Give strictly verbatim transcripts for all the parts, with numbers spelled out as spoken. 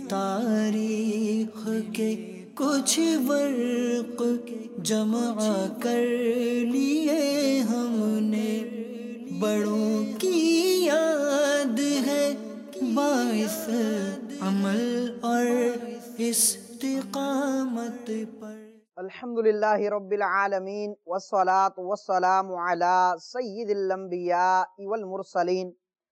تاریخ کے کچھ ورق جمع کر لیے ہم نے، بڑوں کی یاد ہے باعث عمل اور استقامت پر۔ الحمدللہ رب العالمین والصلاة والسلام علی سید الانبیاء والمرسلین،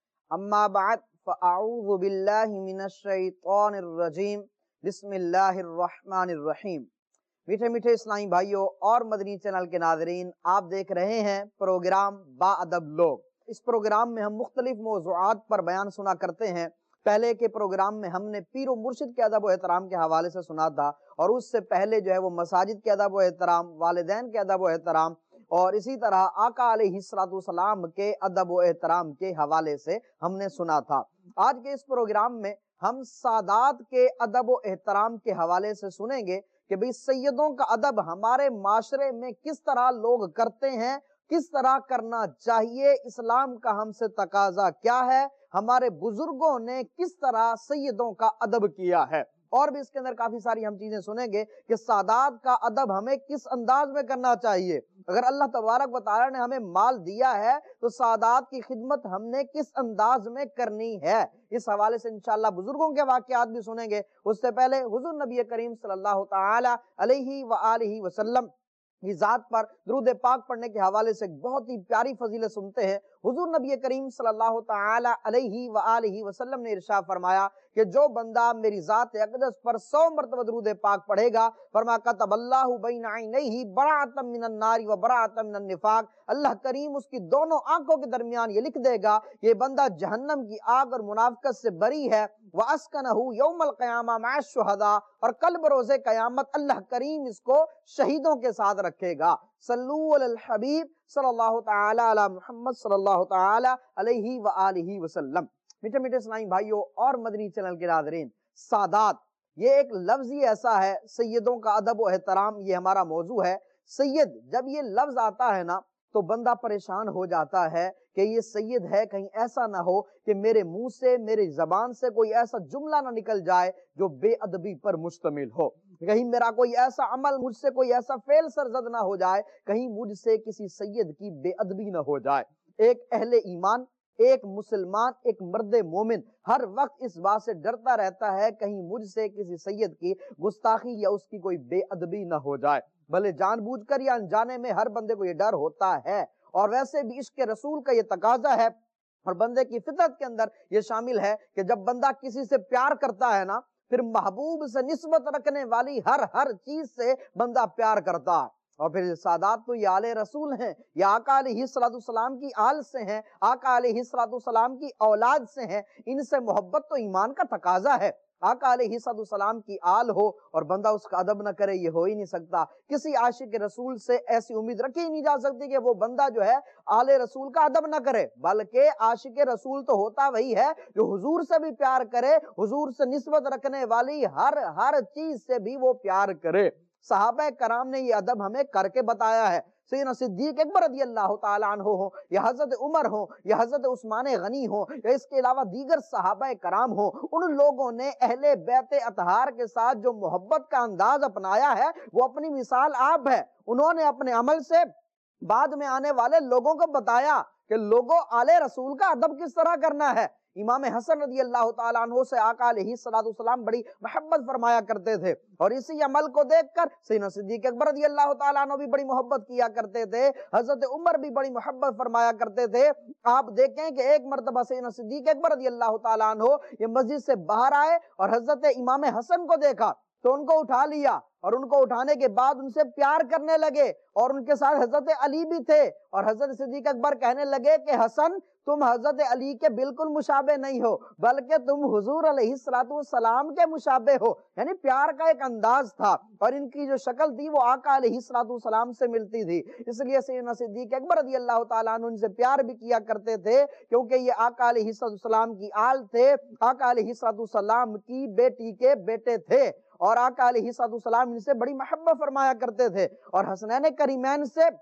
اما بعد فاعوذ باللہ من الشیطان الرجیم، بسم اللہ الرحمن الرحیم۔ میٹھے میٹھے اسلامی بھائیوں اور مدنی چینل کے ناظرین، آپ دیکھ رہے ہیں پروگرام با ادب لوگ۔ اس پروگرام میں ہم مختلف موضوعات پر بیان سنا کرتے ہیں۔ پہلے کے پروگرام میں ہم نے پیر و مرشد کے ادب و احترام کے حوالے سے سنا تھا، اور اس سے پہلے جو ہے وہ مساجد کے ادب و احترام، والدین کے ادب و احترام، اور اسی طرح آقا علیہ السلام کے ادب و احترام کے حوالے سے ہم نے سنا تھا۔ آج کے اس پروگرام میں ہم سادات کے ادب و احترام کے حوالے سے سنیں گے کہ بھئی سیدوں کا ادب ہمارے معاشرے میں کس طرح لوگ کرتے ہیں، کس طرح کرنا چاہیے، اسلام کا ہم سے تقاضا کیا ہے، ہمارے بزرگوں نے کس طرح سیدوں کا ادب کیا ہے۔ اور بھی اس کے اندر کافی ساری ہم چیزیں سنیں گے کہ سادات کا ادب ہمیں کس انداز میں کرنا چاہیے۔ اگر اللہ تبارک و تعالی نے ہمیں مال دیا ہے تو سادات کی خدمت ہم نے کس انداز میں کرنی ہے۔ اس حوالے سے انشاءاللہ بزرگوں کے واقعات بھی سنیں گے۔ اس سے پہلے حضور نبی کریم صلی اللہ تعالی علیہ وآلہ وسلم کی ذات پر درود پاک پڑھنے کے حوالے سے ایک بہت ہی پیاری فضیلت سنتے ہیں۔ حضور نبی کریم صلی اللہ تعالی علیہ وآلہ وسلم نے ارشاد فرمایا کہ جو بندہ میری ذات اقدس پر سو مرتبہ درود پاک پڑھے گا، فرمایا کتب اللہ بین عینیہ براءۃ من النار و براءۃ من النفاق، اللہ کریم اس کی دونوں آنکھوں کے درمیان یہ لکھ دے گا یہ بندہ جہنم کی آگ اور منافقت سے بری ہے، واسکنہ یوم القیامہ مع الشہداء، اور کل بروز قیامت اللہ کریم اس کو شہیدوں کے ساتھ رکھے گا۔ صلو علی الحبیب صلی اللہ تعالی علی محمد صلی اللہ تعالی علیہ وآلہ وسلم۔ میٹھے میٹھے اسلامی بھائیوں اور مدنی چینل کے ناظرین، سادات یہ ایک لفظ ہی ایسا ہے، سیدوں کا ادب و احترام یہ ہمارا موضوع ہے۔ سید جب یہ لفظ آتا ہے نا تو بندہ پریشان ہو جاتا ہے کہ یہ سید ہے، کہیں ایسا نہ ہو کہ میرے منہ سے، میری زبان سے کوئی ایسا جملہ نہ نکل جائے جو بے ادبی پر مشتمل ہو، کہیں میرا کوئی ایسا عمل، مجھ سے کوئی ایسا فعل سرزد نہ ہو جائے، کہیں مجھ سے کسی سید کی بے ادبی نہ ہو جائے۔ ایک اہل ایمان، ایک مسلمان، ایک مرد مومن ہر وقت اس بات سے ڈرتا رہتا ہے کہیں مجھ سے کسی سید کی گستاخی یا اس کی کوئی بے ادبی نہ ہو جائے، بھلے جان بوجھ کر یا انجانے میں ہر بندے کو یہ ڈر ہوتا ہے۔ اور ویسے بھی عشق رسول کا یہ تقاضا ہے اور بندے کی فطرت کے اندر یہ شامل ہے کہ جب بندہ کسی سے پیار کرتا ہے نا، پھر محبوب سے نسبت رکھنے والی ہر ہر چیز سے بندہ پیار کرتا ہے۔ اور پھر سادات تو یہ آل رسول ہیں، یہ آقا علیہ السلام کی آل سے ہیں، آقا علیہ السلام کی اولاد سے ہیں، ان سے محبت تو ایمان کا تقاضا ہے۔ آقا علیہ السلام کی آل ہو اور بندہ اس کا ادب نہ کرے، یہ ہو ہی نہیں سکتا۔ کسی عاشق رسول سے ایسی امید رکھی ہی نہیں جا سکتی کہ وہ بندہ جو ہے آل رسول کا ادب نہ کرے، بلکہ عاشق رسول تو ہوتا وہی ہے جو حضور سے بھی پیار کرے، حضور سے نسبت رکھنے والی ہر ہر چیز سے بھی وہ پیار کرے۔ صحابہ کرام نے یہ ادب ہمیں کر کے بتایا ہے۔ سیدنا صدیق اکبر رضی اللہ تعالیٰ عنہ ہوں یا حضرت عمر ہوں یا حضرت عثمان غنی ہوں یا اس کے علاوہ دیگر صحابہ کرام ہوں، ان لوگوں نے اہل بیت اطہار کے ساتھ جو محبت کا انداز اپنایا ہے وہ اپنی مثال آپ ہے۔ انہوں نے اپنے عمل سے بعد میں آنے والے لوگوں کو بتایا کہ لوگوں آل رسول کا ادب کس طرح کرنا ہے۔ امام حسن رضی اللہ تعالیٰ عنہ سے آقا علیہ السلام بڑی محبت فرمایا کرتے تھے، اور اسی عمل کو دیکھ کر سیدنا صدیق اکبر رضی اللہ تعالیٰ عنہ بھی بڑی محبت کیا کرتے تھے، حضرت عمر بھی بڑی محبت فرمایا کرتے تھے۔ آپ دیکھیں کہ ایک مرتبہ سیدنا صدیق اکبر رضی اللہ تعالیٰ عنہ یہ مسجد سے باہر آئے اور حضرت امام حسن کو دیکھا تو ان کو اٹھا لیا، اور ان کو اٹھانے کے بعد ان سے پیار کرنے لگے، اور ان کے ساتھ حضرت علی بھی تھے، اور حضرت صدیق اکبر کہنے لگے کہ حسن تم حضرت علی کے بالکل مشابہ نہیں ہو، بلکہ تم حضور علیہ السلام کے مشابہ ہو۔ یعنی پیار کا ایک انداز تھا، اور ان کی جو شکل تھی وہ آقا علیہ السلام سے ملتی تھی، اس لیے سیدنا صدیق اکبر رضی اللہ تعالیٰ عنہ ان سے پیار بھی کیا کرتے تھے، کیونکہ یہ آقا علیہ السلام کی آل تھے، آقا علیہ السلام کی بیٹی کے بیٹے تھے، اور آقا علیہ السلام ان سے بڑی محبت فرمایا کرتے تھے۔ اور حسنین کریمین سے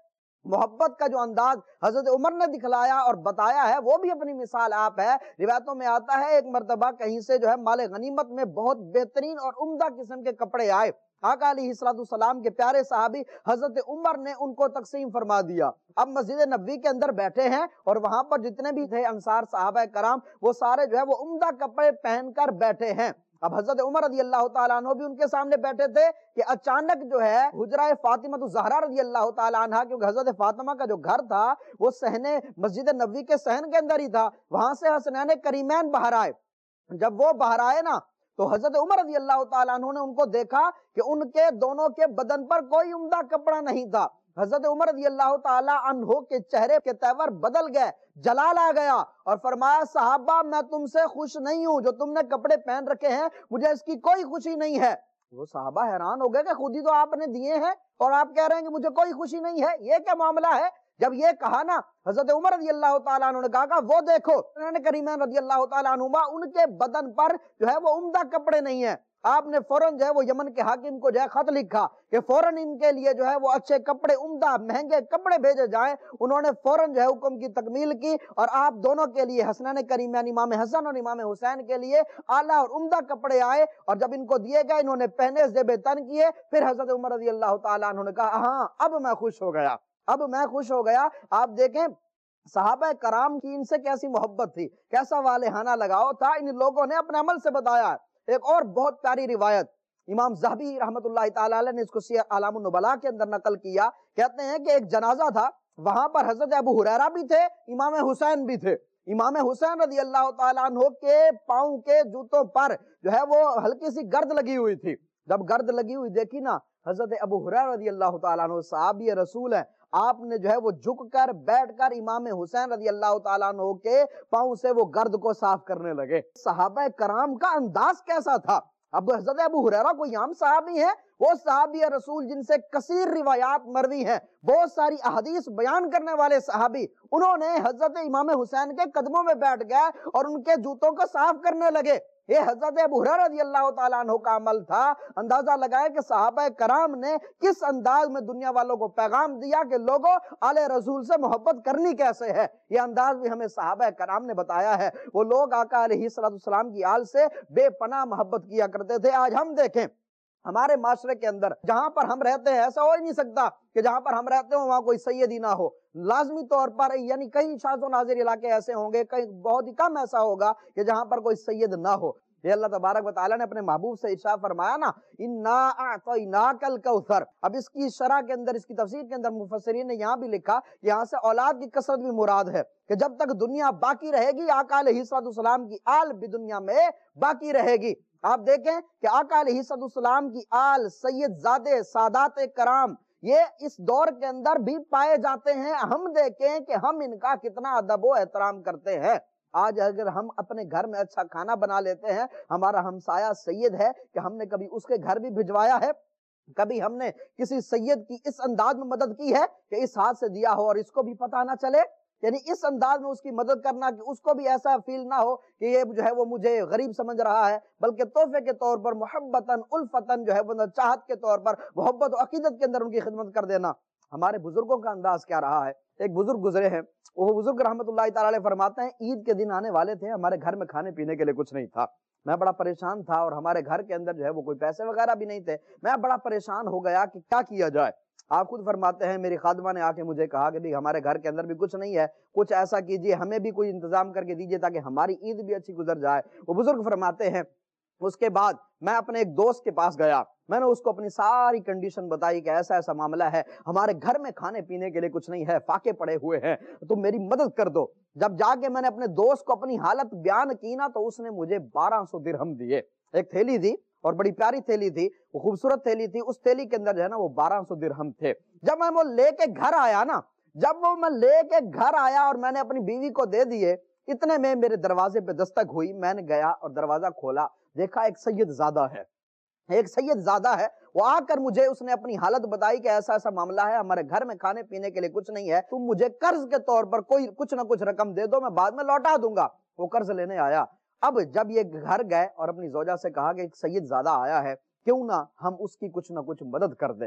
محبت کا جو انداز حضرت عمر نے دکھلایا اور بتایا ہے وہ بھی اپنی مثال آپ ہے۔ روایتوں میں آتا ہے ایک مرتبہ کہیں سے جو ہے مال غنیمت میں بہت بہترین اور عمدہ قسم کے کپڑے آئے، آقا علیہ الصلوۃ والسلام کے پیارے صحابی حضرت عمر نے ان کو تقسیم فرما دیا۔ اب مسجد نبوی کے اندر بیٹھے ہیں اور وہاں پر جتنے بھی تھے انصار صحابہ کرام وہ سارے جو ہے وہ عمدہ کپڑے پہن کر بیٹھے ہیں۔ اب حضرت عمر رضی اللہ تعالیٰ عنہ بھی ان کے سامنے بیٹھے تھے کہ اچانک جو ہے حجرہ فاطمہ الزہرا رضی اللہ تعالیٰ عنہ، کیونکہ حضرت فاطمہ کا جو گھر تھا وہ صحن مسجد نبوی کے صحن کے اندر ہی تھا، وہاں سے حسنین کریمین باہر آئے۔ جب وہ باہر آئے نا تو حضرت عمر رضی اللہ تعالیٰ عنہ نے ان کو دیکھا کہ ان کے دونوں کے بدن پر کوئی عمدہ کپڑا نہیں تھا۔ حضرت عمر رضی اللہ تعالیٰ عنہ کے چہرے کے تیور بدل گئے، جلال آ گیا اور فرمایا صحابہ میں تم سے خوش نہیں ہوں، جو تم نے کپڑے پہن رکھے ہیں مجھے اس کی کوئی خوشی نہیں ہے۔ وہ صحابہ حیران ہو گئے کہ خود ہی تو آپ نے دیے ہیں اور آپ کہہ رہے ہیں کہ مجھے کوئی خوشی نہیں ہے، یہ کیا معاملہ ہے؟ جب یہ کہا نا حضرت عمر رضی اللہ تعالیٰ عنہ نے کہا کہ وہ دیکھو کریمین رضی اللہ تعالیٰ عنہما ان کے بدن پر جو ہے وہ عمدہ کپڑے نہیں ہیں۔ آپ نے فوراً جو ہے وہ یمن کے حاکم کو جو ہے خط لکھا کہ فوراً ان کے لیے جو ہے وہ اچھے کپڑے، عمدہ مہنگے کپڑے بھیجے جائیں۔ انہوں نے فوراً جو ہے حکم کی تکمیل کی اور آپ دونوں کے لیے حسنین کریمین امام حسن اور امام حسین کے لیے اعلیٰ اور عمدہ کپڑے آئے اور جب ان کو دیے گئے انہوں نے پہنے، زیب تن کیے۔ پھر حضرت عمر رضی اللہ تعالیٰ عنہ نے کہا ہاں اب میں خوش ہو گیا، اب میں خوش ہو گیا۔ آپ دیکھیں صحابہ کرام کی ان سے کیسی محبت تھی، کیسا والہانہ لگاؤ تھا، ان لوگوں نے اپنے عمل سے بتایا ہے۔ ایک اور بہت پیاری روایت امام ذہبی رحمت اللہ تعالیٰ علیہ نے اس کو سیر اعلام النبلاء کے اندر نقل کیا، کہتے ہیں کہ ایک جنازہ تھا، وہاں پر حضرت ابو ہریرہ بھی تھے، امام حسین بھی تھے۔ امام حسین رضی اللہ تعالیٰ عنہ کے پاؤں کے جوتوں پر جو ہے وہ ہلکی سی گرد لگی ہوئی تھی۔ جب گرد لگی ہوئی دیکھی نا حضرت ابو ہریرہ رضی اللہ تعالیٰ عنہ صحابی رسول ہیں، آپ نے جو ہے وہ جھک کر بیٹھ کر امام حسین رضی اللہ تعالیٰ عنہ کے پاؤں سے وہ گرد کو صاف کرنے لگے۔ صحابہ کرام کا انداز کیسا تھا! اب حضرت ابو ہریرہ کوئی عام صحابی ہے، وہ صحابی رسول جن سے کثیر روایات مروی ہیں، بہت ساری احادیث بیان کرنے والے صحابی، انہوں نے حضرت امام حسین کے قدموں میں بیٹھ گئے اور ان کے جوتوں کو صاف کرنے لگے۔ یہ حضرت ابو ہریرہ رضی اللہ تعالیٰ عنہ کا عمل تھا۔ اندازہ لگائے کہ صحابہ کرام نے کس انداز میں دنیا والوں کو پیغام دیا کہ لوگوں آل رسول سے محبت کرنی کیسے ہے۔ یہ انداز بھی ہمیں صحابہ کرام نے بتایا ہے۔ وہ لوگ آقا علیہ الصلوۃ والسلام کی آل سے بے پناہ محبت کیا کرتے تھے۔ آج ہم دیکھیں ہمارے معاشرے کے اندر جہاں پر ہم رہتے ہیں ایسا ہو ہی نہیں سکتا کہ جہاں پر ہم رہتے ہوں وہاں کوئی سیدی نہ ہو، لازمی طور پر یعنی کئی شاذ و نادر علاقے ایسے ہوں گے، کئی بہت ہی کم ایسا ہوگا کہ جہاں پر کوئی سید نہ ہو۔ یہ اللہ تبارک و تعالیٰ نے اپنے محبوب سے ارشاد فرمایا نا انا اعطیناک الکوثر۔ اب اس کی شرح کے اندر، اس کی تفسیر کے اندر مفسرین نے یہاں بھی لکھا، یہاں سے اولاد کی کثرت بھی مراد ہے کہ جب تک دنیا باقی رہے گی آقا علیہ الصلوۃ والسلام کی آل بھی دنیا میں باقی رہے گی۔ آپ دیکھیں کہ آقا علیہ الصلوۃ والسلام کی آل، سید زادے، سادات کرام یہ اس دور کے اندر بھی پائے جاتے ہیں۔ ہم دیکھیں کہ ہم ان کا کتنا ادب و احترام کرتے ہیں۔ آج اگر ہم اپنے گھر میں اچھا کھانا بنا لیتے ہیں، ہمارا ہمسایہ سید ہے کہ ہم نے کبھی اس کے گھر بھی بھجوایا ہے، کبھی ہم نے کسی سید کی اس انداز میں مدد کی ہے کہ اس ہاتھ سے دیا ہو اور اس کو بھی پتہ نہ چلے، یعنی اس انداز میں اس کی مدد کرنا کہ اس کو بھی ایسا فیل نہ ہو کہ یہ جو ہے وہ مجھے غریب سمجھ رہا ہے، بلکہ تحفے کے طور پر محبتاً الفتاً جو ہے وہ چاہت کے طور پر محبت و عقیدت کے اندر ان کی خدمت کر دینا۔ ہمارے بزرگوں کا انداز کیا رہا ہے؟ ایک بزرگ گزرے ہیں، وہ بزرگ رحمت اللہ تعالیٰ علیہ فرماتے ہیں عید کے دن آنے والے تھے، ہمارے گھر میں کھانے پینے کے لیے کچھ نہیں تھا، میں بڑا پریشان تھا اور ہمارے گھر کے اندر جو ہے وہ کوئی پیسے وغیرہ بھی نہیں تھے، میں بڑا پریشان ہو گیا کہ کیا کیا جائے۔ آپ خود فرماتے ہیں میری خادمہ نے آ کے مجھے کہا کہ بھی ہمارے گھر کے اندر بھی کچھ نہیں ہے، کچھ ایسا کیجئے ہمیں بھی کوئی انتظام کر کے دیجئے تاکہ ہماری عید بھی اچھی گزر جائے۔ وہ بزرگ فرماتے ہیں اس کے بعد میں اپنے ایک دوست کے پاس گیا، میں نے اس کو اپنی ساری کنڈیشن بتائی کہ ایسا ایسا معاملہ ہے، ہمارے گھر میں کھانے پینے کے لیے کچھ نہیں ہے، فاقے پڑے ہوئے ہیں، تم میری مدد کر دو۔ جب جا کے میں نے اپنے دوست کو اپنی حالت بیان کی نا تو اس نے مجھے بارہ سو درہم دیے۔ ایک تھیلی تھی اور بڑی پیاری تھیلی تھی، وہ خوبصورت تھیلی تھی، اس تھیلی کے اندر جو ہے نا وہ بارہ سو درہم تھے۔ جب میں وہ لے کے گھر آیا نا جب وہ میں لے کے گھر آیا اور میں نے اپنی بیوی کو دے دیے، اتنے میں میرے دروازے پہ دستک ہوئی، میں نے گیا اور دروازہ کھولا، دیکھا ایک سید زادہ ہے، ایک سید زادہ ہے، وہ آ کر مجھے اس نے اپنی حالت بتائی کہ ایسا ایسا معاملہ ہے، ہمارے گھر میں کھانے پینے کے لیے کچھ نہیں ہے، تم مجھے قرض کے طور پر کوئی کچھ نہ کچھ رقم دے دو، میں بعد میں لوٹا دوں گا۔ وہ قرض لینے آیا۔ اب جب یہ گھر گئے اور اپنی زوجہ سے کہا کہ ایک سید زادہ آیا ہے، کیوں نہ ہم اس کی کچھ نہ کچھ مدد کر دیں۔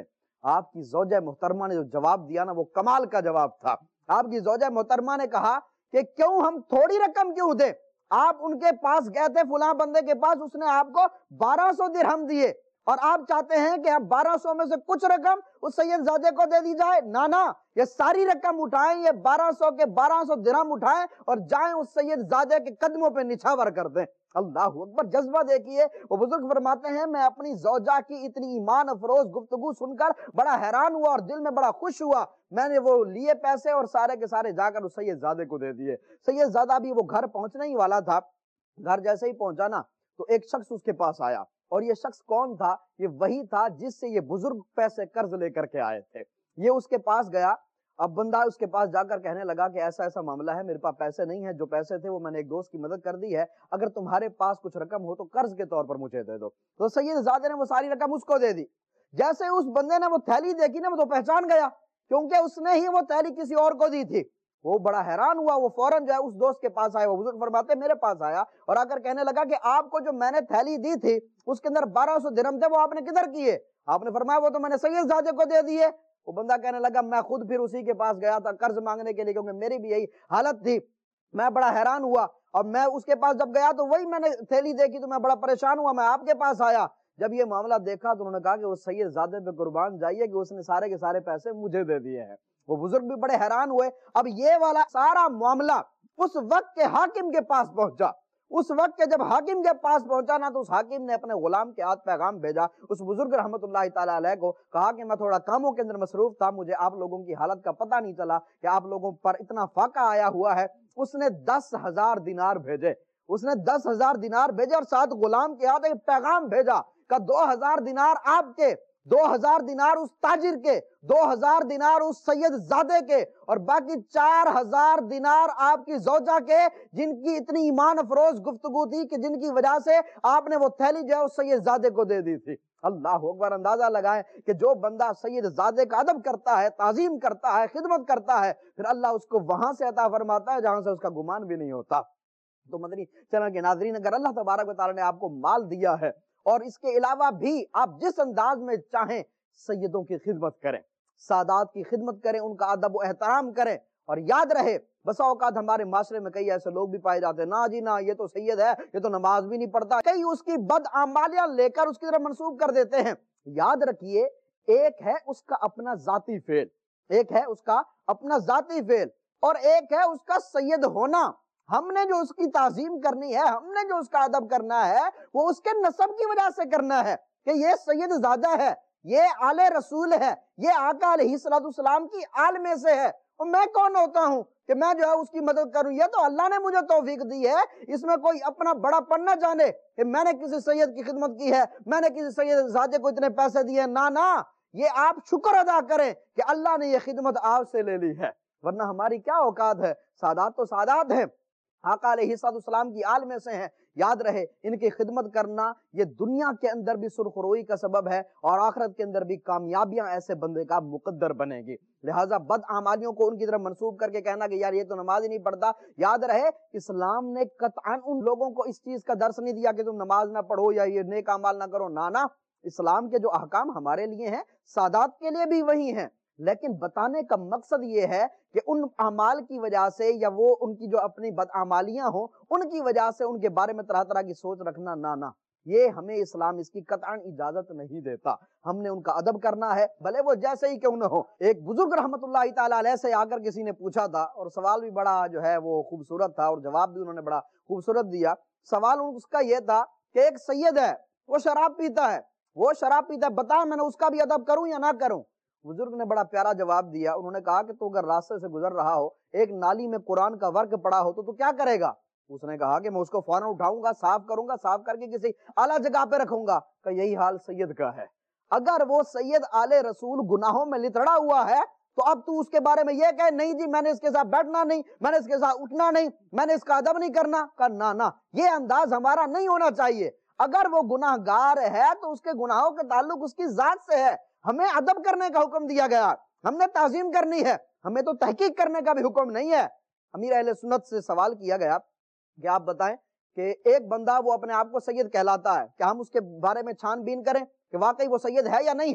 آپ کی زوجہ محترمہ نے جو جواب دیا نا وہ کمال کا جواب تھا۔ آپ کی زوجہ محترمہ نے کہا کہ کیوں ہم تھوڑی رقم کیوں دیں؟ آپ ان کے پاس گئے تھے فلاں بندے کے پاس، اس نے آپ کو بارہ سو درہم دیے اور آپ چاہتے ہیں کہ اب بارہ سو میں سے کچھ رقم اس سید زادے کو دے دی جائے؟ نا نا، یہ ساری رقم اٹھائیں، یہ بارہ سو کے بارہ سو درہم اٹھائیں اور جائیں اس سید زادے کے قدموں پہ نچھاور کر دیں۔ اللہ اکبر، جذبہ دیکھیے۔ وہ بزرگ فرماتے ہیں میں اپنی زوجہ کی اتنی ایمان افروز گفتگو سن کر بڑا حیران ہوا اور دل میں بڑا خوش ہوا۔ میں نے وہ لیے پیسے اور سارے کے سارے جا کر اس سید زادے کو دے دیے۔ سید زادہ بھی وہ گھر پہنچنے ہی والا تھا، گھر جیسے ہی پہنچا نا تو ایک شخص اس کے پاس آیا، اور یہ شخص کون تھا؟ یہ وہی تھا جس سے یہ بزرگ پیسے قرض لے کر کے آئے تھے۔ یہ اس کے پاس گیا، اب بندہ اس کے پاس جا کر کہنے لگا کہ ایسا ایسا معاملہ ہے، میرے پاس پیسے نہیں ہیں، جو پیسے تھے وہ میں نے ایک دوست کی مدد کر دی ہے، اگر تمہارے پاس کچھ رقم ہو تو قرض کے طور پر مجھے دے دو۔ تو سید زادے نے وہ ساری رقم اس کو دے دی۔ جیسے اس بندے نے وہ تھیلی دیکھی نا وہ تو پہچان گیا، کیونکہ اس نے ہی وہ تھیلی کسی اور کو دی تھی۔ وہ بڑا حیران ہوا، وہ فوراً جو ہے اس دوست کے پاس آیا، وہ بزرگ فرماتے میرے پاس آیا اور آ کر کہنے لگا کہ آپ کو جو میں نے تھیلی دی تھی اس کے اندر بارہ سو درہم تھے، وہ آپ نے کدھر کیے؟ آپ نے فرمایا وہ تو میں نے سید زادے کو دے دیے۔ وہ بندہ کہنے لگا میں خود پھر اسی کے پاس گیا تھا قرض مانگنے کے لیے، کیونکہ میری بھی یہی حالت تھی۔ میں بڑا حیران ہوا اور میں اس کے پاس جب گیا تو وہی میں نے تھیلی دیکھی تو میں بڑا پریشان ہوا، میں آپ کے پاس آیا۔ جب یہ معاملہ دیکھا تو انہوں نے کہا کہ وہ سید زادے پہ قربان جائیے کہ اس نے سارے کے سارے پیسے مجھے دے دیے ہیں۔ وہ بزرگ بھی بڑے حیران ہوئے۔ اب یہ والا سارا معاملہ اس وقت کے حاکم کے پاس پہنچا۔ اس وقت کے جب حاکم کے پاس پہنچا نا تو اس حاکم نے اپنے غلام کے ہاتھ پیغام بھیجا اس بزرگ رحمت اللہ تعالی علیہ کو، کہا کہ میں تھوڑا کاموں کے اندر مصروف تھا، مجھے آپ لوگوں کی حالت کا پتہ نہیں چلا کہ آپ لوگوں پر اتنا فاقہ آیا ہوا ہے۔ اس نے دس ہزار دینار بھیجے، اس نے دس ہزار دینار بھیجے اور ساتھ غلام کے ہاتھ ایک پیغام بھیجا کہ دو ہزار دینار آپ کے، دو ہزار دینار اس تاجر کے، دو ہزار دینار اس سید زادے کے، اور باقی چار ہزار دینار آپ کی زوجہ کے، جن کی اتنی ایمان افروز گفتگو تھی کہ جن کی وجہ سے آپ نے وہ تھیلی جو ہے اس سید زادے کو دے دی تھی۔ اللہ اکبر، اندازہ لگائیں کہ جو بندہ سید زادے کا ادب کرتا ہے، تعظیم کرتا ہے، خدمت کرتا ہے، پھر اللہ اس کو وہاں سے عطا فرماتا ہے جہاں سے اس کا گمان بھی نہیں ہوتا۔ تو مدنی چینل کے ناظرین، اگر اللہ تبارک و تعالیٰ نے آپ کو مال دیا ہے اور اس کے علاوہ بھی آپ جس انداز میں چاہیں سیدوں کی خدمت کریں، سادات کی خدمت کریں، ان کا ادب و احترام کریں، اور یاد رہے بسا اوقات ہمارے معاشرے میں کئی ایسے لوگ بھی پائے جاتے ہیں، نا جی نا یہ تو سید ہے، یہ تو نماز بھی نہیں پڑھتا، کئی اس کی بدعمالیاں لے کر اس کی طرف منسوب کر دیتے ہیں۔ یاد رکھیے ایک ہے اس کا اپنا ذاتی فعل، ایک ہے اس کا اپنا ذاتی فعل اور ایک ہے اس کا سید ہونا۔ ہم نے جو اس کی تعظیم کرنی ہے، ہم نے جو اس کا ادب کرنا ہے، وہ اس کے نسب کی وجہ سے کرنا ہے کہ یہ سید زادہ ہے، یہ آل رسول ہے، یہ آقا علیہ الصلوۃ والسلام کی آل میں سے ہے، اور میں کون ہوتا ہوں کہ میں جو ہے اس کی مدد کروں؟ یہ تو اللہ نے مجھے توفیق دی ہے، اس میں کوئی اپنا بڑا پڑھنا جانے کہ میں نے کسی سید کی خدمت کی ہے، میں نے کسی سید زادے کو اتنے پیسے دیے، نا نا، یہ آپ شکر ادا کریں کہ اللہ نے یہ خدمت آپ سے لے لی ہے، ورنہ ہماری کیا اوقات ہے؟ سادات تو سادات ہیں، آقا علیہ السلام کی آل میں سے ہیں۔ یاد رہے ان کی خدمت کرنا یہ دنیا کے اندر بھی سرخروئی کا سبب ہے اور آخرت کے اندر بھی کامیابیاں ایسے بندے کا مقدر بنے گی۔ لہٰذا بدعمالیوں کو ان کی طرف منسوب کر کے کہنا کہ یار یہ تو نماز ہی نہیں پڑھتا، یاد رہے اسلام نے قطعاً ان لوگوں کو اس چیز کا درس نہیں دیا کہ تم نماز نہ پڑھو یا یہ نیک اعمال نہ کرو، نانا، اسلام کے جو احکام ہمارے لیے ہیں سادات کے لیے بھی وہی ہیں، لیکن بتانے کا مقصد یہ ہے کہ ان اعمال کی وجہ سے یا وہ ان کی جو اپنی بدعمالیاں ہوں ان کی وجہ سے ان کے بارے میں طرح طرح کی سوچ رکھنا، نہ نہ، یہ ہمیں اسلام اس کی قطعاً اجازت نہیں دیتا۔ ہم نے ان کا ادب کرنا ہے، بھلے وہ جیسے ہی کیوں نہ ہو۔ ایک بزرگ رحمت اللہ تعالیٰ علیہ سے آ کر کسی نے پوچھا تھا اور سوال بھی بڑا جو ہے وہ خوبصورت تھا اور جواب بھی انہوں نے بڑا خوبصورت دیا۔ سوال اس کا یہ تھا کہ ایک سید ہے، وہ شراب پیتا ہے، وہ شراب پیتا ہے، بتا میں نے اس کا بھی ادب کروں یا نہ کروں؟ بزرگ نے بڑا پیارا جواب دیا، انہوں نے کہا کہ تو اگر راستے سے گزر رہا ہو، ایک نالی میں قرآن کا ورق پڑا ہو تو تو کیا کرے گا؟ اس نے کہا کہ میں اس کو فوراً اٹھاؤں گا، صاف کروں گا، صاف کر کے کسی اعلیٰ جگہ پہ رکھوں گا۔ کہ یہی حال سید کا ہے، اگر وہ سید آل رسول گناہوں میں لتڑا ہوا ہے تو اب تو اس کے بارے میں یہ کہے نہیں جی میں نے اس کے ساتھ بیٹھنا نہیں، میں نے اس کے ساتھ اٹھنا نہیں، میں نے اس کا ادب نہیں کرنا، کہ نہ نہ، یہ انداز ہمارا نہیں ہونا چاہیے۔ اگر وہ گناہ گار ہے تو اس کے گناہوں کا تعلق اس کی ذات سے ہے، ہمیں ادب کرنے کا حکم دیا گیا، ہم نے تعظیم کرنی ہے، ہمیں تو تحقیق کرنے کا بھی حکم نہیں ہے۔ امیر اہل سنت سے سوال کیا گیا کہ آپ بتائیں کہ ایک بندہ وہ اپنے آپ کو سید کہلاتا ہے، کہ ہم اس کے بارے میں چھان بین کریں کہ واقعی وہ سید ہے یا نہیں ہے؟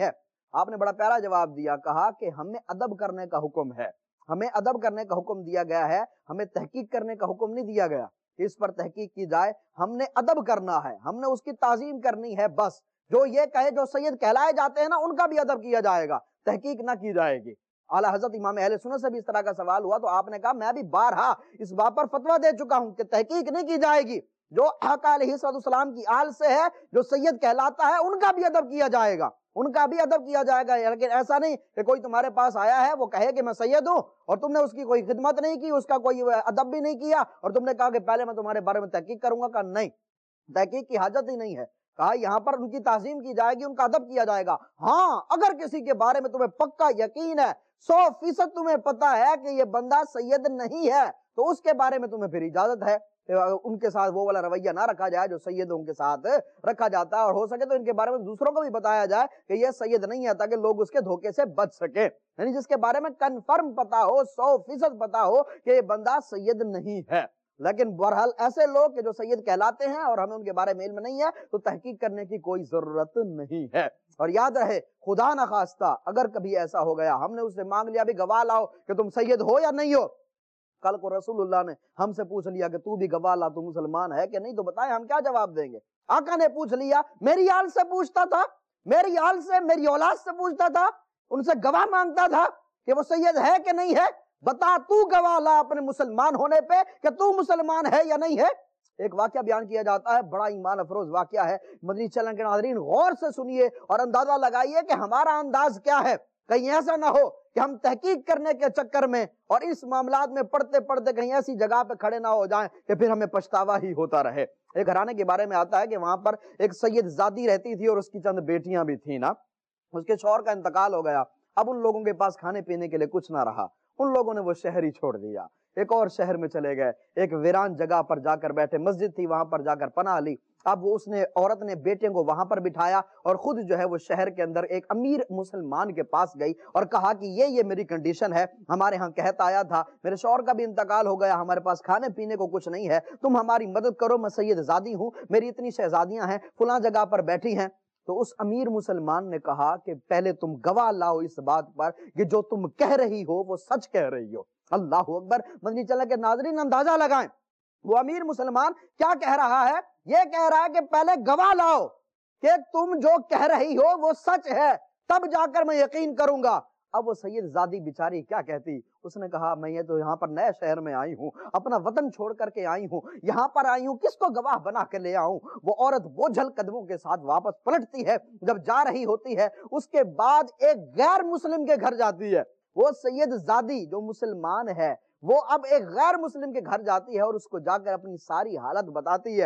آپ نے بڑا پیارا جواب دیا، کہا کہ ہمیں ادب کرنے کا حکم ہے، ہمیں ادب کرنے کا حکم دیا گیا ہے، ہمیں تحقیق کرنے کا حکم نہیں دیا گیا کہ اس پر تحقیق کی جائے، ہم نے ادب کرنا ہے، ہم نے اس کی تعظیم کرنی ہے، بس جو یہ کہے جو سید کہلائے جاتے ہیں نا ان کا بھی ادب کیا جائے گا، تحقیق نہ کی جائے گی۔ اعلیٰ حضرت امام اہل سنت سے بھی اس طرح کا سوال ہوا تو آپ نے کہا میں بھی بارہا اس بات پر فتویٰ دے چکا ہوں کہ تحقیق نہیں کی جائے گی، جو آقا علیہ السلام کی آل سے ہے، جو سید کہلاتا ہے، ان کا بھی ادب کیا جائے گا، ان کا بھی ادب کیا جائے گا۔ لیکن ایسا نہیں کہ کوئی تمہارے پاس آیا ہے وہ کہے کہ میں سید ہوں اور تم نے اس کی کوئی خدمت نہیں کی، اس کا کوئی ادب بھی نہیں کیا اور تم نے کہا کہ پہلے میں تمہارے بارے میں تحقیق کروں گا، کہا نہیں، تحقیق کی حاجت ہی نہیں ہے، کہا یہاں پر ان کی تعظیم کی جائے گی، ان کا ادب کیا جائے گا۔ ہاں اگر کسی کے بارے میں تمہیں پکا یقین ہے، سو فیصد تمہیں پتا ہے کہ یہ بندہ سید نہیں ہے، تو اس کے بارے میں تمہیں پھر اجازت ہے ان کے ساتھ وہ والا رویہ نہ رکھا جائے جو سیدوں کے ساتھ رکھا جاتا ہے، اور ہو سکے تو ان کے بارے میں دوسروں کو بھی بتایا جائے کہ یہ سید نہیں ہے تاکہ لوگ اس کے دھوکے سے بچ سکے، یعنی جس کے بارے میں کنفرم پتا ہو، سو فیصد پتا ہو کہ یہ بندہ سید نہیں ہے۔ لیکن بہرحال ایسے لوگ کہ جو سید کہلاتے ہیں اور ہمیں ان کے بارے میں علم نہیں ہے تو تحقیق کرنے کی کوئی ضرورت نہیں ہے۔ اور یاد رہے خدا نہ خواستہ اگر کبھی ایسا ہو گیا ہم نے اس سے مانگ لیا بھی گواہ لاؤ کہ تم سید ہو یا نہیں ہو، کل کو رسول اللہ نے ہم سے پوچھ لیا کہ تو بھی گواہ لا، تو مسلمان ہے کہ نہیں، تو بتائیں ہم کیا جواب دیں گے؟ آقا نے پوچھ لیا، میری آل سے پوچھتا تھا، میری آل سے، میری اولاد سے پوچھتا تھا، ان سے گواہ مانگتا تھا کہ وہ سید ہے کہ نہیں ہے، بتا تو گواہ لا اپنے مسلمان ہونے پہ کہ تو مسلمان ہے یا نہیں ہے۔ ایک واقعہ بیان کیا جاتا ہے، بڑا ایمان افروز واقعہ ہے، مدنی چینل کے ناظرین غور سے سنیے اور اندازہ لگائیے کہ ہمارا انداز کیا ہے، کہیں ایسا نہ ہو کہ ہم تحقیق کرنے کے چکر میں اور اس معاملات میں پڑھتے پڑھتے کہیں ایسی جگہ پہ کھڑے نہ ہو جائیں کہ پھر ہمیں پچھتاوا ہی ہوتا رہے۔ ایک گھرانے کے بارے میں آتا ہے کہ وہاں پر ایک سید زادی رہتی تھی اور اس کی چند بیٹیاں بھی تھیں نا، اس کے شوہر کا انتقال ہو گیا، اب ان لوگوں کے پاس کھانے پینے کے لیے کچھ نہ رہا، ان لوگوں نے وہ شہر ہی چھوڑ دیا، ایک اور شہر میں چلے گئے، ایک ویران جگہ پر جا کر بیٹھے، مسجد تھی وہاں پر جا کر پناہ لی۔ اب وہ اس نے عورت نے بیٹے کو وہاں پر بٹھایا اور خود جو ہے وہ شہر کے اندر ایک امیر مسلمان کے پاس گئی اور کہا کہ یہ یہ میری کنڈیشن ہے، ہمارے ہاں کہتا آیا تھا میرے شوہر کا بھی انتقال ہو گیا، ہمارے پاس کھانے پینے کو کچھ نہیں ہے، تم ہماری مدد کرو، میں سید زادی ہوں، میری اتنی شہزادیاں ہیں، فلاں جگہ پر بیٹھی ہیں۔ تو اس امیر مسلمان نے کہا کہ پہلے تم گواہ لاؤ اس بات پر کہ جو تم کہہ رہی ہو وہ سچ کہہ رہی ہو۔ اللہ اکبر، مدنی چینل کے ناظرین اندازہ لگائیں وہ امیر مسلمان کیا کہہ رہا ہے، یہ کہہ رہا ہے کہ پہلے گواہ لاؤ کہ تم جو کہہ رہی ہو وہ سچ ہے، تب جا کر میں یقین کروں گا۔ اب وہ سید زادی بیچاری کیا کہتی، اس نے کہا میں یہ تو یہاں پر نئے شہر میں آئی ہوں، اپنا وطن چھوڑ کر کے آئی ہوں، یہاں پر آئی ہوں، کس کو گواہ بنا کے لے آؤں؟ وہ عورت بوجھل قدموں کے ساتھ واپس پلٹتی ہے، جب جا رہی ہوتی ہے اس کے بعد ایک غیر مسلم کے گھر جاتی ہے، وہ سید زادی جو مسلمان ہے وہ اب ایک غیر مسلم کے گھر جاتی ہے اور اس کو جا کر اپنی ساری حالت بتاتی ہے۔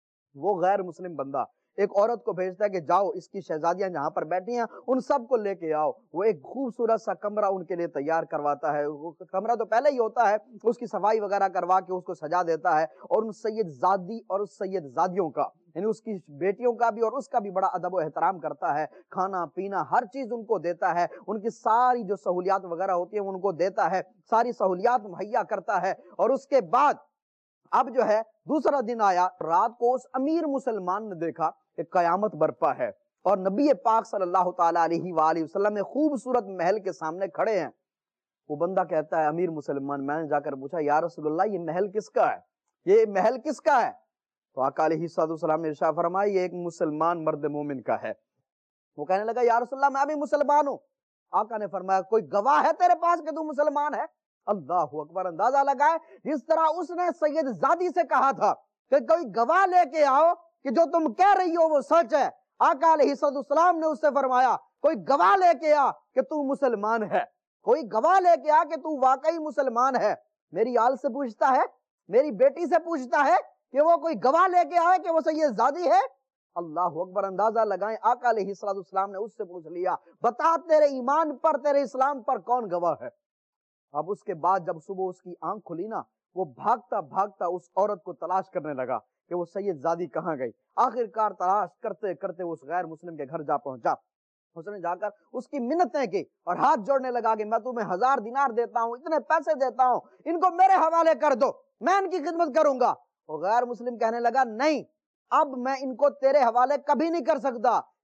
وہ غیر مسلم بندہ ایک عورت کو بھیجتا ہے کہ جاؤ اس کی شہزادیاں جہاں پر بیٹھی ہیں ان سب کو لے کے آؤ، وہ ایک خوبصورت سا کمرہ ان کے لیے تیار کرواتا ہے، وہ کمرہ تو پہلے ہی ہوتا ہے، اس کی صفائی وغیرہ کروا کے اس کو سجا دیتا ہے، اور ان سید زادی اور اس سید زادیوں کا یعنی اس کی بیٹیوں کا بھی اور اس کا بھی بڑا ادب و احترام کرتا ہے، کھانا پینا ہر چیز ان کو دیتا ہے، ان کی ساری جو سہولیات وغیرہ ہوتی ہیں ان کو دیتا ہے، ساری سہولیات مہیا کرتا ہے۔ اور اس کے بعد اب جو ہے دوسرا دن آیا، رات کو اس امیر مسلمان نے دیکھا کہ قیامت برپا ہے اور نبی پاک صلی اللہ تعالیٰ علیہ وآلہ وسلم میں خوبصورت محل کے سامنے کھڑے ہیں۔ وہ بندہ کہتا ہے امیر مسلمان، میں نے جا کر پوچھا یا رسول اللہ یہ محل کس کا ہے، یہ محل کس کا ہے؟ تو آقا علیہ السلام نے ارشاد فرمایا یہ ایک مسلمان مرد مومن کا ہے۔ وہ کہنے لگا یا رسول اللہ میں بھی مسلمان ہوں۔ آقا نے فرمایا کوئی گواہ ہے تیرے پاس کہ تو مسلمان ہے؟ اللہ اکبر، اندازہ لگائے جس طرح اس نے سید زادی سے کہا تھا کہ کوئی گواہ لے کے آؤ کہ جو تم کہہ رہی ہو وہ سچ ہے، آقا علیہ السلام نے اس سے فرمایا کوئی گواہ لے کے آ کہ تو مسلمان ہے، کوئی گواہ لے کے آ کہ تو واقعی مسلمان ہے۔ میری آل سے پوچھتا ہے، میری بیٹی سے پوچھتا ہے کہ وہ کوئی گواہ لے کے آئے کہ وہ سید زادی ہے۔ اللہ اکبر، اندازہ لگائیں آقا علیہ السلام نے اس سے پوچھ لیا بتا تیرے ایمان پر، تیرے اسلام پر کون گواہ ہے؟ اب اس کے بعد جب صبح اس کی آنکھ کھلی نا، وہ بھاگتا بھاگتا اس عورت کو تلاش کرنے لگا کہ وہ سید زادی کہاں گئی۔ آخر کار تلاش کرتے کرتے اس غیر مسلم کے گھر جا پہنچا، اس نے جا کر اس کی منتیں کی اور ہاتھ جوڑنے لگا کہ میں تمہیں ہزار دینار دیتا ہوں، اتنے پیسے دیتا ہوں، ان کو میرے حوالے کر دو، میں ان کی خدمت کروں گا۔ وہ غیر مسلم کہنے لگا نہیں، اب میں ان کو تیرے حوالے کبھی نہیں کر سکتا،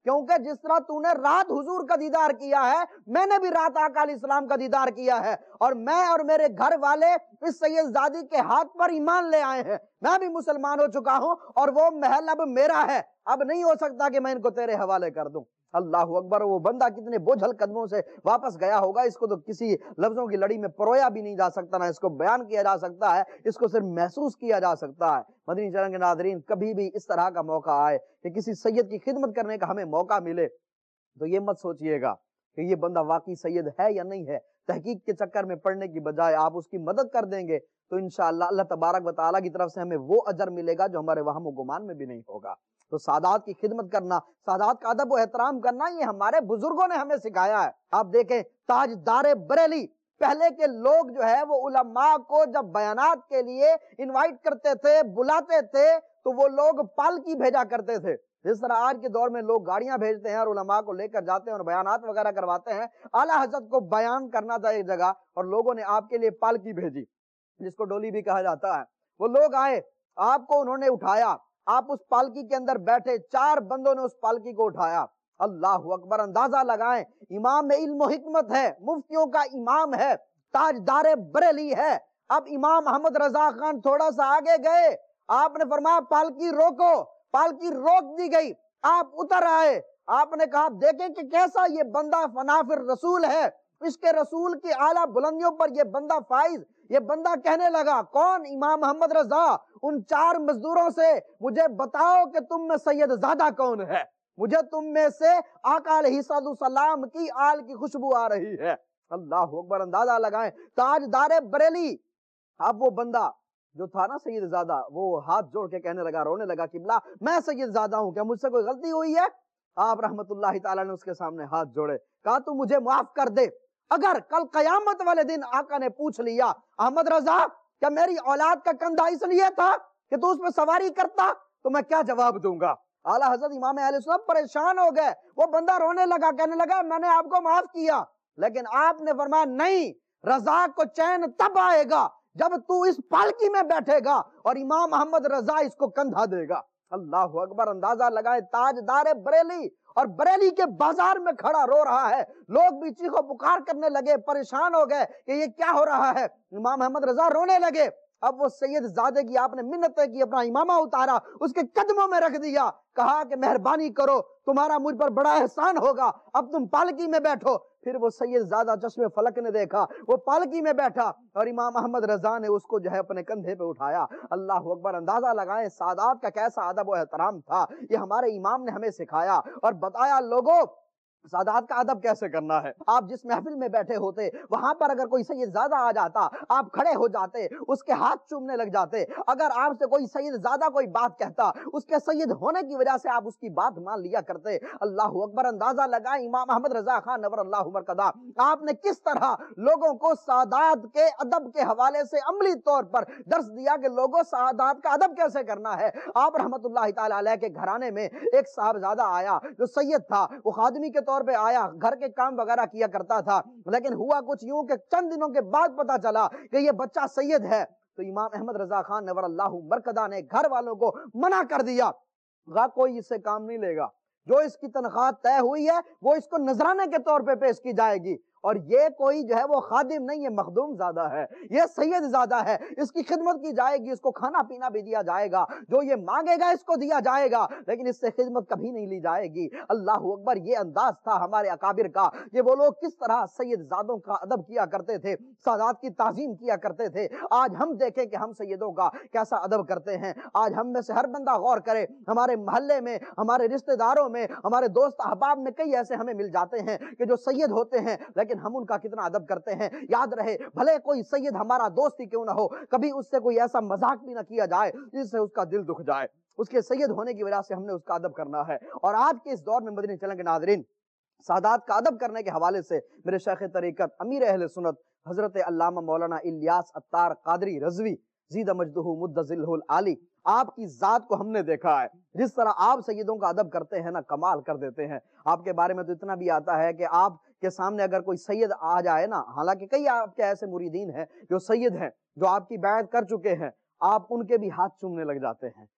کیونکہ جس طرح تو نے رات حضور کا دیدار کیا ہے، میں نے بھی رات آقا علیہ السلام کا دیدار کیا ہے، اور میں اور میرے گھر والے اس سید زادی کے ہاتھ پر ایمان لے آئے ہیں، میں بھی مسلمان ہو چکا ہوں، اور وہ محل اب میرا ہے، اب نہیں ہو سکتا کہ میں ان کو تیرے حوالے کر دوں۔ اللہ اکبر۔ وہ بندہ کتنے بوجھل قدموں سے واپس گیا ہوگا، اس کو تو کسی لفظوں کی لڑی میں پرویا بھی نہیں جا سکتا، نہ اس کو بیان کیا جا سکتا ہے، اس کو صرف محسوس کیا جا سکتا ہے۔ مدنی چینل کے ناظرین، کبھی بھی اس طرح کا موقع آئے کہ کسی سید کی خدمت کرنے کا ہمیں موقع ملے تو یہ مت سوچئے گا کہ یہ بندہ واقعی سید ہے یا نہیں ہے، تحقیق کے چکر میں پڑنے کی بجائے آپ اس کی مدد کر دیں گے تو انشاءاللہ اللہ تبارک و تعالیٰ کی طرف سے ہمیں وہ اجر ملے گا جو ہمارے وہم و گمان میں بھی نہیں ہوگا۔ تو سادات کی خدمت کرنا، سادات کا ادب و احترام کرنا، یہ ہمارے بزرگوں نے ہمیں سکھایا ہے۔ آپ دیکھیں تاجدار بریلی، پہلے کے لوگ جو ہے وہ علماء کو جب بیانات کے لیے انوائٹ کرتے تھے، بلاتے تھے، تو وہ لوگ پالکی بھیجا کرتے تھے۔ جس طرح آج کے دور میں لوگ گاڑیاں بھیجتے ہیں اور علماء کو لے کر جاتے ہیں اور بیانات وغیرہ کرواتے ہیں، اعلیٰ حضرت کو بیان کرنا تھا ایک جگہ اور لوگوں نے آپ کے لیے پالکی بھیجی، جس کو ڈولی بھی کہا جاتا ہے۔ وہ لوگ آئے، آپ کو انہوں نے اٹھایا، آپ اس پالکی کے اندر بیٹھے، چار بندوں نے اس پالکی کو اٹھایا۔ اللہ اکبر۔ اندازہ لگائیں، امام علم و حکمت ہے، مفتیوں کا امام ہے، تاجدار بریلی ہے۔ اب امام احمد رضا خان تھوڑا سا آگے گئے، آپ نے فرمایا پالکی روکو، پالکی روک دی گئی، آپ اتر آئے، آپ نے کہا دیکھیں کہ کیسا یہ بندہ فنافر رسول ہے، اس کے رسول کی اعلیٰ بلندیوں پر یہ بندہ فائز۔ یہ بندہ کہنے لگا، کون؟ امام محمد رضا، ان چار مزدوروں سے مجھے بتاؤ کہ تم میں سید زادہ کون ہے، مجھے تم میں سے آقا علیہ السلام کی آل کی خوشبو آ رہی ہے۔ اللہ اکبر۔ اندازہ لگائیں، تاجدار بریلی۔ اب وہ بندہ جو تھا نا سید زادہ، وہ ہاتھ جوڑ کے کہنے لگا، رونے لگا، قبلہ میں سید زادہ ہوں، کیا مجھ سے کوئی غلطی ہوئی ہے؟ آپ رحمت اللہ تعالیٰ نے اس کے سامنے ہاتھ جوڑے، کہا تو مجھے معاف کر دے، اگر کل قیامت والے دن آقا نے پوچھ لیا احمد رضا کیا میری اولاد کا کندھا اس لیے تھا کہ تو اس پہ سواری کرتا، تو میں کیا جواب دوں گا؟ اعلیٰ حضرت امام اہل سنت پریشان ہو گئے، وہ بندہ رونے لگا، کہنے لگا میں نے آپ کو معاف کیا، لیکن آپ نے فرمایا نہیں، رضا کو چین تب آئے گا جب تو اس پالکی میں بیٹھے گا اور امام محمد رضا اس کو کندھا دے گا۔ اللہ اکبر۔ اندازہ لگائے، تاجدار بریلی اور بریلی کے بازار میں کھڑا رو رہا ہے، لوگ بھی چیخو پکار کرنے لگے، پریشان ہو گئے کہ یہ کیا ہو رہا ہے۔ امام محمد رضا رونے لگے۔ اب وہ سید زادے کی آپ نے منتیں کی، اپنا امامہ اتارا، اس کے قدموں میں رکھ دیا، کہا کہ مہربانی کرو، تمہارا مجھ پر بڑا احسان ہوگا، اب تم پالکی میں بیٹھو۔ پھر وہ سید زادہ چشم فلک نے دیکھا، وہ پالکی میں بیٹھا اور امام احمد رضا نے اس کو جو ہے اپنے کندھے پہ اٹھایا۔ اللہ اکبر۔ اندازہ لگائیں سادات کا کیسا ادب و احترام تھا، یہ ہمارے امام نے ہمیں سکھایا اور بتایا لوگوں سادات کا ادب کیسے کرنا ہے۔ آپ جس محفل میں بیٹھے ہوتے، وہاں پر اگر کوئی سید زادہ آ جاتا، آپ کھڑے ہو جاتے، اس کے ہاتھ چومنے لگ جاتے۔ اگر آپ سے کوئی سید زادہ کوئی بات کہتا، اس کے سید ہونے کی وجہ سے آپ اس کی بات مان لیا کرتے۔ اللہ اکبر۔ اندازہ لگائیں امام احمد رضا خان نور اللہ مرقدہ، آپ نے کس طرح لوگوں کو سادات کے ادب کے حوالے سے عملی طور پر درس دیا کہ لوگوں سادات کا ادب کیسے کرنا ہے۔ آپ رحمت اللہ تعالی علیہ کے گھرانے میں ایک صاحبزادہ آیا جو سید تھا، وہ خادمی کے طور پہ آیا، گھر کے کام وغیرہ کیا کرتا تھا، لیکن ہوا کچھ یوں کہ چند دنوں کے بعد پتا چلا کہ یہ بچہ سید ہے۔ تو امام احمد رضا خان نور اللہ مرقدہ نے گھر والوں کو منع کر دیا، کہا کوئی اس سے کام نہیں لے گا، جو اس کی تنخواہ طے ہوئی ہے وہ اس کو نذرانے کے طور پہ پیش کی جائے گی، اور یہ کوئی جو ہے وہ خادم نہیں، یہ مخدوم زادہ ہے، یہ سید زادہ ہے، اس کی خدمت کی جائے گی، اس کو کھانا پینا بھی دیا جائے گا، جو یہ مانگے گا اس کو دیا جائے گا، لیکن اس سے خدمت کبھی نہیں لی جائے گی۔ اللہ اکبر۔ یہ انداز تھا ہمارے اکابر کا کہ وہ لوگ کس طرح سید زادوں کا ادب کیا کرتے تھے، سادات کی تعظیم کیا کرتے تھے۔ آج ہم دیکھیں کہ ہم سیدوں کا کیسا ادب کرتے ہیں۔ آج ہم میں سے ہر بندہ غور کرے، ہمارے محلے میں، ہمارے رشتہ داروں میں، ہمارے دوست احباب میں کئی ایسے ہمیں مل جاتے ہیں کہ جو سید ہوتے ہیں، لیکن ہم ان کا کتنا ادب کرتے ہیں۔ یاد رہے، بھلے کوئی سید ہمارا دوست ہی کیوں نہ ہو، کبھی اس سے کوئی ایسا مذاق بھی نہ کیا جائے جس سے اس کا دل دکھ جائے۔ اس کے سید ہونے کی وجہ سے ہم نے اس کا ادب کرنا ہے۔ اور آج کے اس دور میں مدنی چینل کے ناظرین، سادات کا ادب کرنے کے حوالے سے میرے شیخ طریقت امیر اہل سنت حضرت علامہ مولانا الیاس عطار قادری رضوی زید مجدہ مد ذلہ العالی، آپ کی ذات کو ہم نے دیکھا ہے، جس طرح آپ سیدوں کا ادب کرتے ہیں نا، کمال کر دیتے ہیں۔ آپ کے بارے میں تو اتنا بھی آتا ہے کہ آپ کے سامنے اگر کوئی سید آ جائے نا، حالانکہ کئی آپ کے ایسے مریدین ہیں جو سید ہیں، جو آپ کی بیعت کر چکے ہیں، آپ ان کے بھی ہاتھ چومنے لگ جاتے ہیں۔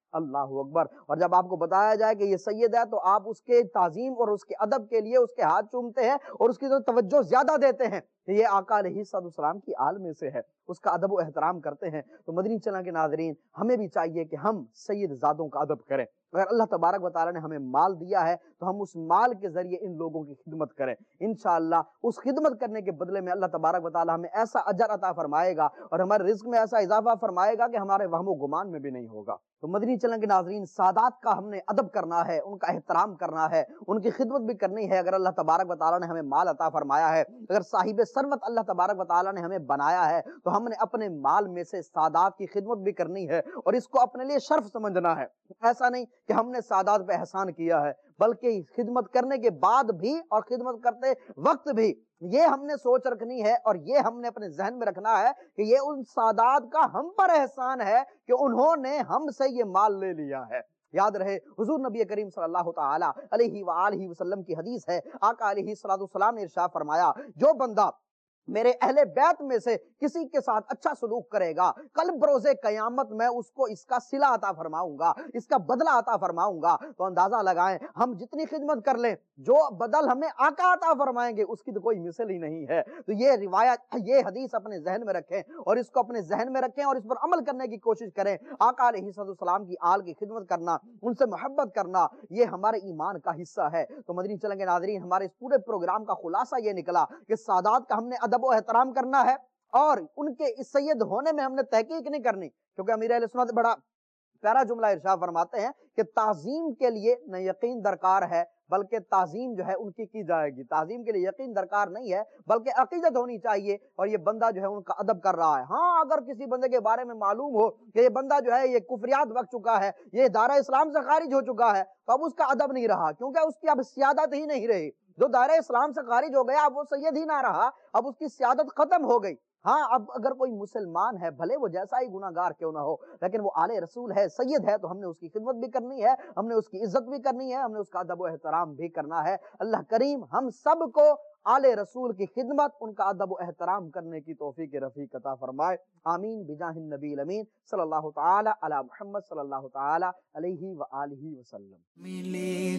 اللہ اکبر۔ اور جب آپ کو بتایا جائے کہ یہ سید ہے تو آپ اس کے تعظیم اور اس کے ادب کے لیے اس کے ہاتھ چومتے ہیں اور اس کی تو توجہ زیادہ دیتے ہیں کہ یہ آقا علیہ السلام کی آل میں سے ہے، اس کا ادب و احترام کرتے ہیں۔ تو مدنی چینل کے ناظرین، ہمیں بھی چاہیے کہ ہم سید زادوں کا ادب کریں۔ اگر اللہ تبارک و تعالیٰ نے ہمیں مال دیا ہے تو ہم اس مال کے ذریعے ان لوگوں کی خدمت کریں، انشاءاللہ اس خدمت کرنے کے بدلے میں اللہ تبارک و تعالیٰ ہمیں ایسا اجر عطا فرمائے گا اور ہمارے رزق میں ایسا اضافہ فرمائے گا کہ ہمارے وہم و گمان میں بھی نہیں ہوگا۔ تو مدنی چینل کے ناظرین، سادات کا ہم نے ادب کرنا ہے، ان کا احترام کرنا ہے، ان کی خدمت بھی کرنی ہے۔ اگر اللہ تبارک و تعالیٰ نے ہمیں مال عطا فرمایا ہے، اگر صاحب ثروت اللہ تبارک و تعالیٰ نے ہمیں بنایا ہے تو ہم نے اپنے مال میں سے سادات کی خدمت بھی کرنی ہے اور اس کو اپنے لیے شرف سمجھنا ہے۔ ایسا نہیں کہ ہم نے سادات پہ احسان کیا ہے، بلکہ خدمت کرنے کے بعد بھی اور خدمت کرتے وقت بھی یہ ہم نے سوچ رکھنی ہے اور یہ ہم نے اپنے ذہن میں رکھنا ہے کہ یہ ان سادات کا ہم پر احسان ہے کہ انہوں نے ہم سے یہ مال لے لیا ہے۔ یاد رہے حضور نبی کریم صلی اللہ تعالی علیہ وآلہ وسلم کی حدیث ہے، آقا علیہ السلام نے ارشاد فرمایا، جو بندہ میرے اہل بیت میں سے کسی کے ساتھ اچھا سلوک کرے گا، کل بروز قیامت میں اس کو اس کا صلہ عطا فرماؤں گا، اس کا بدلہ عطا فرماؤں گا۔ تو اندازہ لگائیں ہم جتنی خدمت کر لیں، جو بدل ہمیں آقا عطا فرمائیں گے اس کی تو کوئی مثل ہی نہیں ہے۔ تو یہ روایت، یہ حدیث اپنے ذہن میں رکھیں اور اس کو اپنے ذہن میں رکھیں اور اس پر عمل کرنے کی کوشش کریں۔ آقا علیہ السلام کی آل کی خدمت کرنا، ان سے محبت کرنا، یہ ہمارے ایمان کا حصہ ہے۔ تو مدنی چینل کے ناظرین، ہمارے اس پورے پروگرام کا خلاصہ یہ نکلا کہ سادات کا ہم نے ادب و احترام کرنا ہے اور ان کے اس سید ہونے میں ہم نے تحقیق نہیں کرنی، کیونکہ امیر اہل سنت بڑا پیارا جملہ ارشاد فرماتے ہیں کہ تعظیم کے لیے نہ یقین درکار ہے بلکہ تعظیم جو ہے ان کی کی جائے گی۔ تعظیم کے لیے یقین درکار نہیں ہے بلکہ عقیدت ہونی چاہیے اور یہ بندہ جو ہے ان کا ادب کر رہا ہے۔ ہاں اگر کسی بندے کے بارے میں معلوم ہو کہ یہ بندہ جو ہے یہ کفریات بک چکا ہے، یہ دائرہ اسلام سے خارج ہو چکا ہے، تو اب اس کا ادب نہیں رہا، کیونکہ اس کی اب سیادت ہی نہیں رہی۔ جو دائرہ اسلام سے خارج ہو گیا اب وہ سید ہی نہ رہا، اب اس کی سیادت ختم ہو گئی۔ ہاں اب اگر کوئی مسلمان ہے بھلے وہ جیسا ہی گناہ گار کیوں نہ ہو، لیکن وہ آل رسول ہے، سید ہے، تو ہم نے اس کی خدمت بھی کرنی ہے، ہم نے اس کی عزت بھی کرنی ہے، ہم نے اس کا ادب و احترام بھی کرنا ہے۔ اللہ کریم ہم سب کو آل رسول کی خدمت، ان کا ادب و احترام کرنے کی توفیق رفیق عطا فرمائے، آمین بجاہ النبی الامین صلی اللہ تعالی علی محمد صلی اللہ تعالی علیہ وآلہ وسلم۔ ملے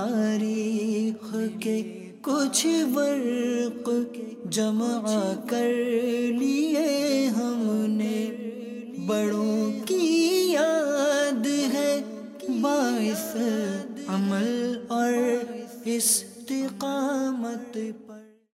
تاریخ کے کچھ ورق جمع کر لیے ہم نے، بڑوں کی یاد ہے باعث عمل اور استقامت۔